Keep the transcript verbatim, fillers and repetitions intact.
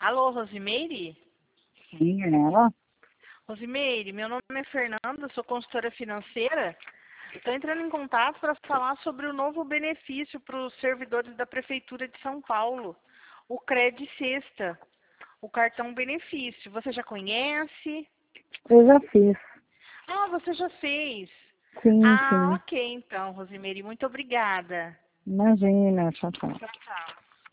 Alô, Rosimeire? Sim, é ela? Rosimeire, meu nome é Fernanda, sou consultora financeira. Estou entrando em contato para falar sobre o novo benefício para os servidores da Prefeitura de São Paulo, o Cred Sexta, o cartão benefício. Você já conhece? Eu já fiz. Ah, você já fez. Sim, Ah, sim. ok então, Rosimeire, muito obrigada. Imagina, tchau, tchau. Tchau, tchau.